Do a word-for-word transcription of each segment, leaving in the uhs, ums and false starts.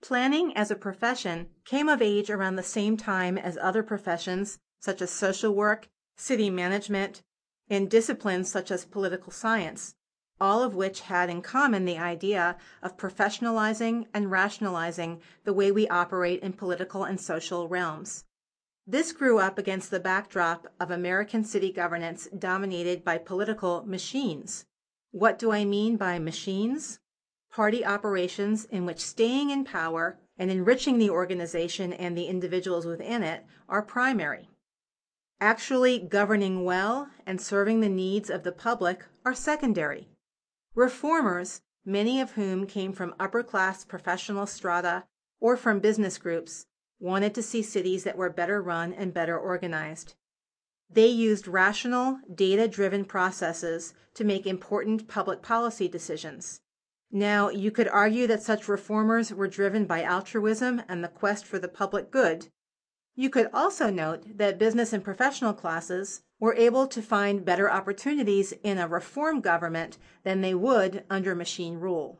Planning as a profession came of age around the same time as other professions such as social work, city management, and disciplines such as political science, all of which had in common the idea of professionalizing and rationalizing the way we operate in political and social realms. This grew up against the backdrop of American city governance dominated by political machines. What do I mean by machines? Party operations in which staying in power and enriching the organization and the individuals within it are primary. Actually governing well and serving the needs of the public are secondary. Reformers, many of whom came from upper-class professional strata or from business groups, wanted to see cities that were better run and better organized. They used rational, data-driven processes to make important public policy decisions. Now, you could argue that such reformers were driven by altruism and the quest for the public good. You could also note that business and professional classes were able to find better opportunities in a reform government than they would under machine rule.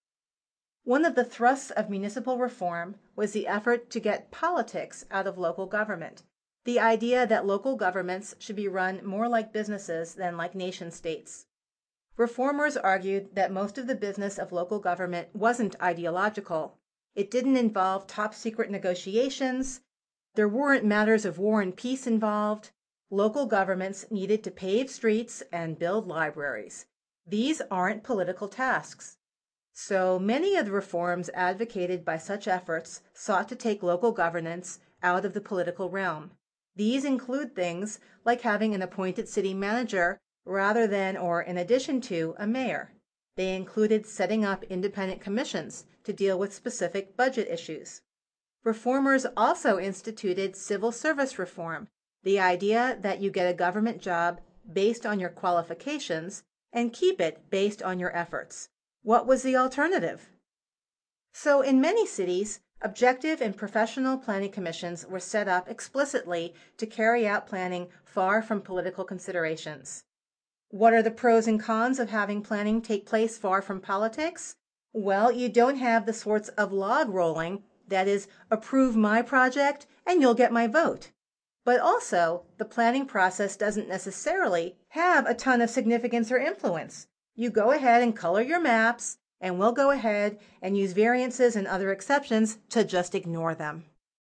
One of the thrusts of municipal reform was the effort to get politics out of local government, the idea that local governments should be run more like businesses than like nation-states. Reformers argued that most of the business of local government wasn't ideological. It didn't involve top-secret negotiations. There weren't matters of war and peace involved. Local governments needed to pave streets and build libraries. These aren't political tasks. So many of the reforms advocated by such efforts sought to take local governance out of the political realm. These include things like having an appointed city manager rather than or in addition to a mayor. They included setting up independent commissions to deal with specific budget issues. Reformers also instituted civil service reform, the idea that you get a government job based on your qualifications and keep it based on your efforts. What was the alternative? So in many cities, objective and professional planning commissions were set up explicitly to carry out planning far from political considerations. What are the pros and cons of having planning take place far from politics? Well, you don't have the sorts of log rolling, that is, approve my project and you'll get my vote. But also, the planning process doesn't necessarily have a ton of significance or influence. You go ahead and color your maps, and we'll go ahead and use variances and other exceptions to just ignore them.